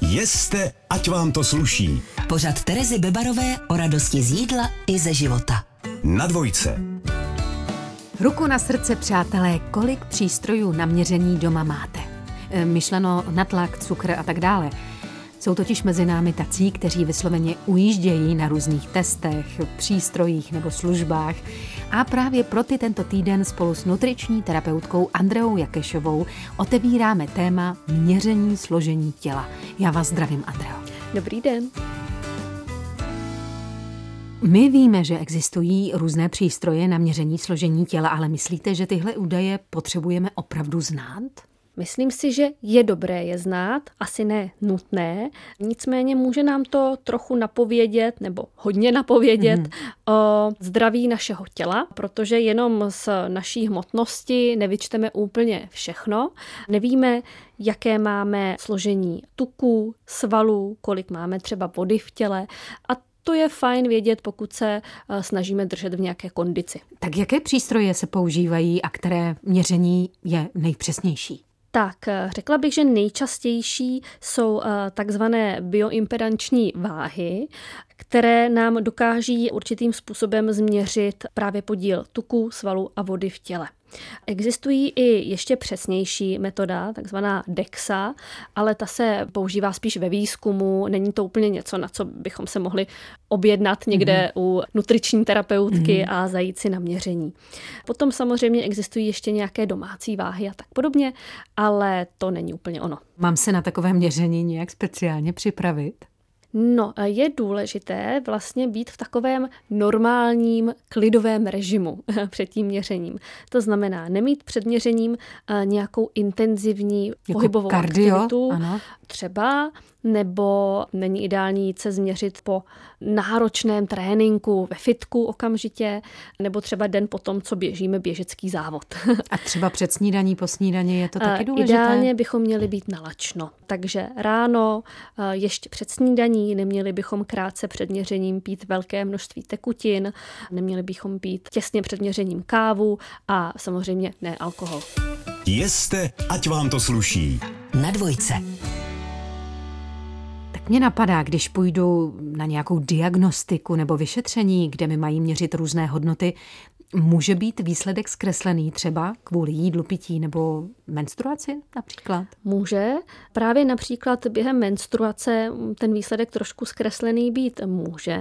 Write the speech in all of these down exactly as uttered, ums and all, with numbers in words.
Jeste, ať vám to sluší. Pořad Terezy Bebarové o radosti z jídla i ze života. Na dvojce. Ruku na srdce, přátelé, kolik přístrojů na měření doma máte? Myšleno na tlak, cukr a tak dále. Jsou totiž mezi námi tací, kteří vysloveně ujíždějí na různých testech, přístrojích nebo službách. A právě pro ty tento týden spolu s nutriční terapeutkou Andreou Jakešovou otevíráme téma měření složení těla. Já vás zdravím, Andreo. Dobrý den. My víme, že existují různé přístroje na měření složení těla, ale myslíte, že tyhle údaje potřebujeme opravdu znát? Myslím si, že je dobré je znát, asi ne nutné, nicméně může nám to trochu napovědět, nebo hodně napovědět mm. o zdraví našeho těla, protože jenom z naší hmotnosti nevyčteme úplně všechno. Nevíme, jaké máme složení tuků, svalů, kolik máme třeba vody v těle a to je fajn vědět, pokud se snažíme držet v nějaké kondici. Tak jaké přístroje se používají a které měření je nejpřesnější? Tak, řekla bych, že nejčastější jsou takzvané bioimpedanční váhy, které nám dokáží určitým způsobem změřit právě podíl tuků, svalů a vody v těle. Existují i ještě přesnější metoda, takzvaná DEXA, ale ta se používá spíš ve výzkumu, není to úplně něco, na co bychom se mohli objednat někde mm. u nutriční terapeutky mm. a zajít si na měření. Potom samozřejmě existují ještě nějaké domácí váhy a tak podobně, ale to není úplně ono. Mám se na takové měření nějak speciálně připravit? No, je důležité vlastně být v takovém normálním klidovém režimu před tím měřením. To znamená nemít před měřením nějakou intenzivní jako pohybovou kardio, aktivitu, ano. třeba, nebo není ideální jít se změřit po náročném tréninku ve fitku okamžitě, nebo třeba den potom, co běžíme běžecký závod. A třeba před snídaní, po snídani je to taky důležité? Ideálně bychom měli být nalačno. Takže ráno, ještě před snídaní, neměli bychom krátce před měřením pít velké množství tekutin, neměli bychom pít těsně před měřením kávu a samozřejmě ne alkohol. Jeste, ať vám to sluší. Na dvojce. Mně napadá, když půjdu na nějakou diagnostiku nebo vyšetření, kde mi mají měřit různé hodnoty, může být výsledek zkreslený třeba kvůli jídlu, pití nebo menstruaci například? Může. Právě například během menstruace ten výsledek trošku zkreslený být může.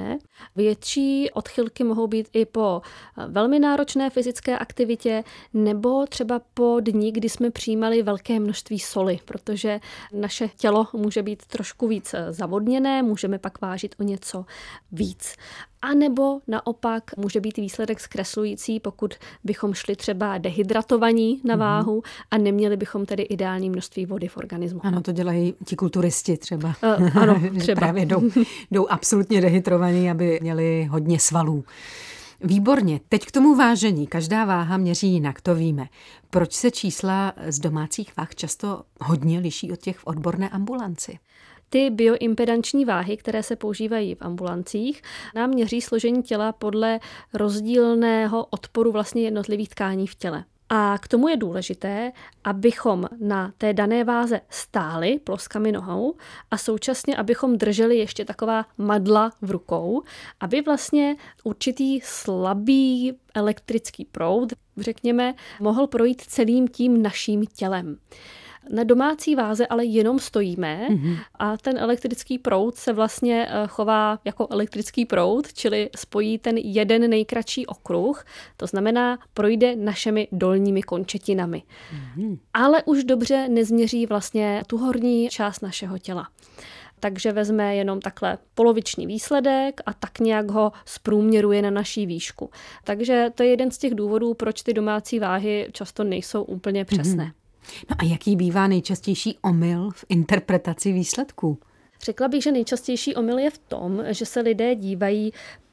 Větší odchylky mohou být i po velmi náročné fyzické aktivitě nebo třeba po dni, kdy jsme přijímali velké množství soli, protože naše tělo může být trošku víc zavodněné, můžeme pak vážit o něco víc. A nebo naopak může být výsledek zkreslující, pokud bychom šli třeba dehydratovaní na váhu a neměli bychom tedy ideální množství vody v organismu. Ano, to dělají ti kulturisti třeba. Uh, ano, třeba. Právě jdou, jdou absolutně dehydrovaní, aby měli hodně svalů. Výborně. Teď k tomu vážení. Každá váha měří jinak, to víme. Proč se čísla z domácích váh často hodně liší od těch v odborné ambulanci? Ty bioimpedanční váhy, které se používají v ambulancích, nám měří složení těla podle rozdílného odporu vlastně jednotlivých tkání v těle. A k tomu je důležité, abychom na té dané váze stáli ploskami nohou a současně, abychom drželi ještě taková madla v rukou, aby vlastně určitý slabý elektrický proud, řekněme, mohl projít celým tím naším tělem. Na domácí váze ale jenom stojíme mm-hmm. a ten elektrický proud se vlastně chová jako elektrický proud, čili spojí ten jeden nejkratší okruh, to znamená projde našimi dolními končetinami. Mm-hmm. Ale už dobře nezměří vlastně tu horní část našeho těla. Takže vezme jenom takhle poloviční výsledek a tak nějak ho zprůměruje na naší výšku. Takže to je jeden z těch důvodů, proč ty domácí váhy často nejsou úplně přesné. Mm-hmm. No a jaký bývá nejčastější omyl v interpretaci výsledků? Řekla bych, že nejčastější omyl je v tom, že se lidé dívají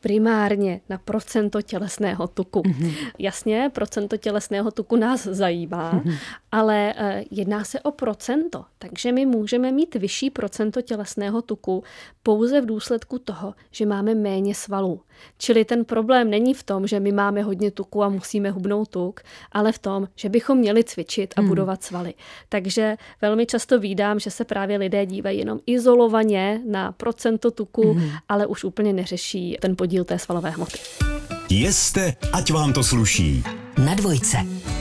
primárně na procento tělesného tuku. Mm-hmm. Jasně, procento tělesného tuku nás zajímá, mm-hmm. ale e, jedná se o procento, takže my můžeme mít vyšší procento tělesného tuku pouze v důsledku toho, že máme méně svalů. Čili ten problém není v tom, že my máme hodně tuku a musíme hubnout tuk, ale v tom, že bychom měli cvičit a mm. budovat svaly. Takže velmi často vídám, že se právě lidé dívají jenom izolovaně na procento tuku, mm. ale už úplně neřeší ten podíl té svalové hmoty. Jeste, ať vám to sluší. Na dvojce.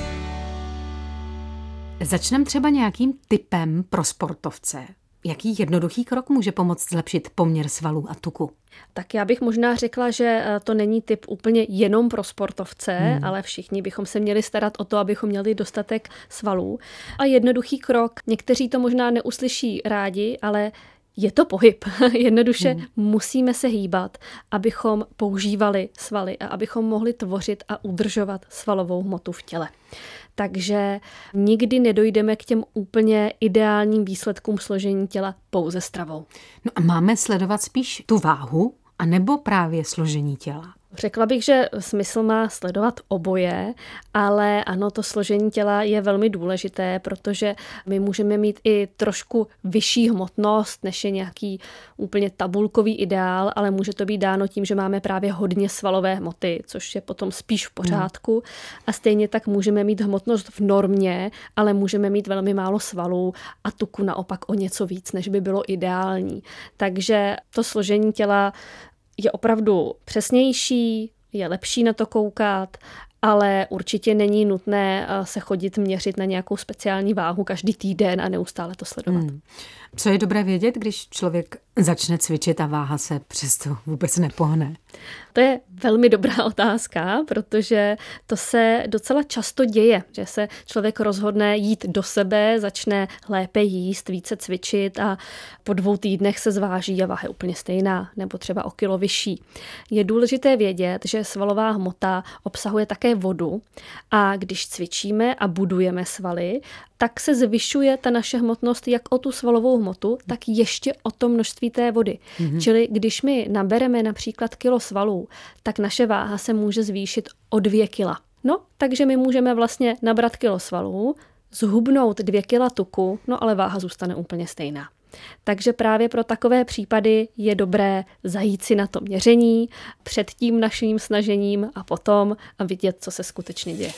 Začneme třeba nějakým tipem pro sportovce. Jaký jednoduchý krok může pomoct zlepšit poměr svalů a tuku? Tak já bych možná řekla, že to není tip úplně jenom pro sportovce, hmm. ale všichni bychom se měli starat o to, abychom měli dostatek svalů. A jednoduchý krok, někteří to možná neuslyší rádi, ale je to pohyb. Jednoduše hmm. musíme se hýbat, abychom používali svaly a abychom mohli tvořit a udržovat svalovou hmotu v těle. Takže nikdy nedojdeme k těm úplně ideálním výsledkům složení těla pouze stravou. No a máme sledovat spíš tu váhu, anebo právě složení těla? Řekla bych, že smysl má sledovat oboje, ale ano, to složení těla je velmi důležité, protože my můžeme mít i trošku vyšší hmotnost, než je nějaký úplně tabulkový ideál, ale může to být dáno tím, že máme právě hodně svalové hmoty, což je potom spíš v pořádku. Hmm. A stejně tak můžeme mít hmotnost v normě, ale můžeme mít velmi málo svalů a tuku naopak o něco víc, než by bylo ideální. Takže to složení těla je opravdu přesnější, je lepší na to koukat, ale určitě není nutné se chodit měřit na nějakou speciální váhu každý týden a neustále to sledovat. Hmm. Co je dobré vědět, když člověk začne cvičit a váha se přesto vůbec nepohne? To je velmi dobrá otázka, protože to se docela často děje, že se člověk rozhodne jít do sebe, začne lépe jíst, více cvičit a po dvou týdnech se zváží a váha je úplně stejná, nebo třeba o kilo vyšší. Je důležité vědět, že svalová hmota obsahuje také vodu a když cvičíme a budujeme svaly, tak se zvyšuje ta naše hmotnost jak o tu svalovou hmotu, tak ještě o to množství té vody. Mm-hmm. Čili když my nabereme například kilo svalů, tak naše váha se může zvýšit o dvě kila. No, takže my můžeme vlastně nabrat kilo svalů, zhubnout dvě kila tuku, no ale váha zůstane úplně stejná. Takže právě pro takové případy je dobré zajít si na to měření před tím naším snažením a potom a vidět, co se skutečně děje.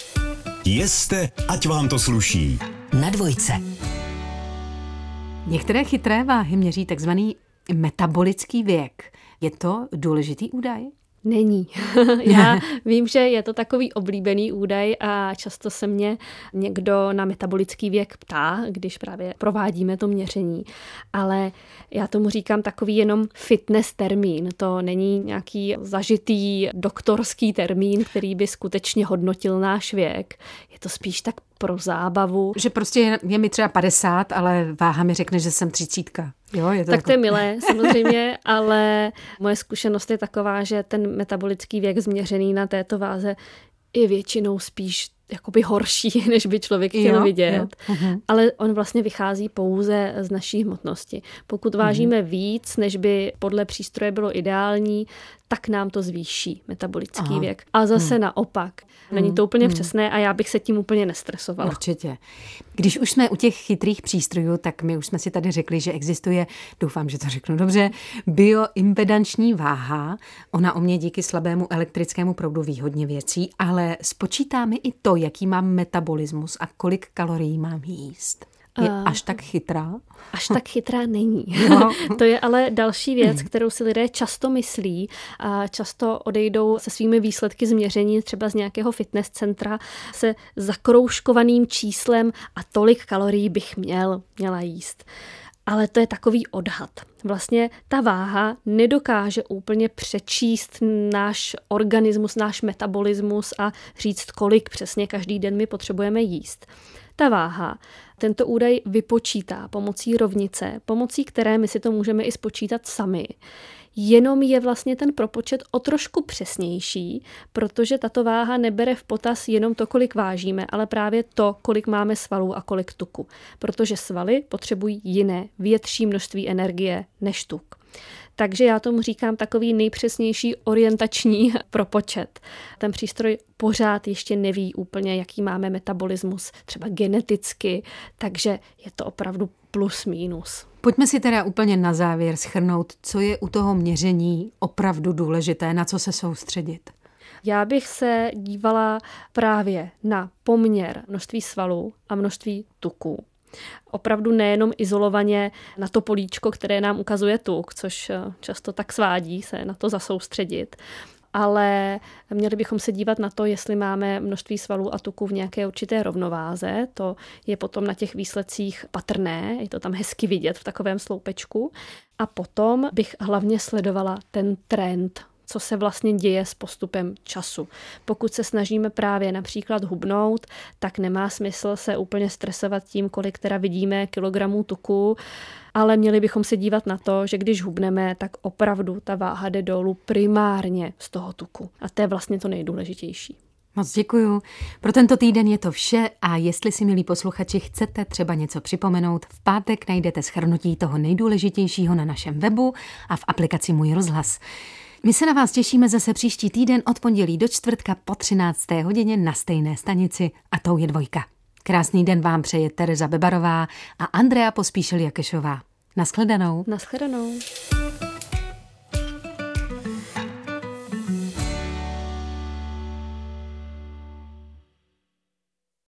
Jeste, ať vám to sluší. Na dvojce. Některé chytré váhy měří takzvaný metabolický věk. Je to důležitý údaj? Není. Já vím, že je to takový oblíbený údaj a často se mě někdo na metabolický věk ptá, když právě provádíme to měření. Ale já tomu říkám takový jenom fitness termín. To není nějaký zažitý doktorský termín, který by skutečně hodnotil náš věk. Je to spíš tak pro zábavu. Že prostě je, je mi třeba padesát, ale váha mi řekne, že jsem třicítka. Jo, je to tak jako... to je milé, samozřejmě, ale moje zkušenost je taková, že ten metabolický věk změřený na této váze je většinou spíš jakoby horší, než by člověk chtěl jo, vidět. Jo. Uh-huh. Ale on vlastně vychází pouze z naší hmotnosti. Pokud vážíme uh-huh. víc, než by podle přístroje bylo ideální, tak nám to zvýší metabolický Aha. věk. A zase hmm. naopak. Není to úplně hmm. přesné a já bych se tím úplně nestresovala. Určitě. Když už jsme u těch chytrých přístrojů, tak my už jsme si tady řekli, že existuje, doufám, že to řeknu dobře, bioimpedanční váha. Ona o mě díky slabému elektrickému proudu ví hodně věcí, ale spočítá mi i to, jaký mám metabolismus a kolik kalorií mám jíst. Je až tak chytrá? Až tak chytrá není. No. To je ale další věc, kterou si lidé často myslí a často odejdou se svými výsledky změření třeba z nějakého fitness centra se zakroužkovaným číslem a tolik kalorií bych měl, měla jíst. Ale to je takový odhad. Vlastně ta váha nedokáže úplně přečíst náš organismus, náš metabolismus a říct, kolik přesně každý den my potřebujeme jíst. Ta váha tento údaj vypočítá pomocí rovnice, pomocí které my si to můžeme i spočítat sami. Jenom je vlastně ten propočet o trošku přesnější, protože tato váha nebere v potaz jenom to, kolik vážíme, ale právě to, kolik máme svalů a kolik tuku. Protože svaly potřebují jiné, větší množství energie než tuk. Takže já tomu říkám takový nejpřesnější orientační propočet. Ten přístroj pořád ještě neví úplně, jaký máme metabolismus, třeba geneticky, takže je to opravdu plus minus. Pojďme si teda úplně na závěr shrnout, co je u toho měření opravdu důležité, na co se soustředit. Já bych se dívala právě na poměr množství svalů a množství tuků. Opravdu nejenom izolovaně na to políčko, které nám ukazuje tuk, což často tak svádí se na to zasoustředit, ale měli bychom se dívat na to, jestli máme množství svalů a tuků v nějaké určité rovnováze. To je potom na těch výsledcích patrné, je to tam hezky vidět v takovém sloupečku. A potom bych hlavně sledovala ten trend, co se vlastně děje s postupem času. Pokud se snažíme právě například hubnout, tak nemá smysl se úplně stresovat tím, kolik teda vidíme kilogramů tuku, ale měli bychom se dívat na to, že když hubneme, tak opravdu ta váha jde dolů primárně z toho tuku. A to je vlastně to nejdůležitější. Moc děkuju. Pro tento týden je to vše a jestli si, milí posluchači, chcete třeba něco připomenout, v pátek najdete shrnutí toho nejdůležitějšího na našem webu a v aplikaci Můj rozhlas. My se na vás těšíme zase příští týden od pondělí do čtvrtka po třinácté hodině na stejné stanici a tou je dvojka. Krásný den vám přeje Tereza Bebarová a Andrea Pospíšil-Jakešová. Naschledanou. Naschledanou.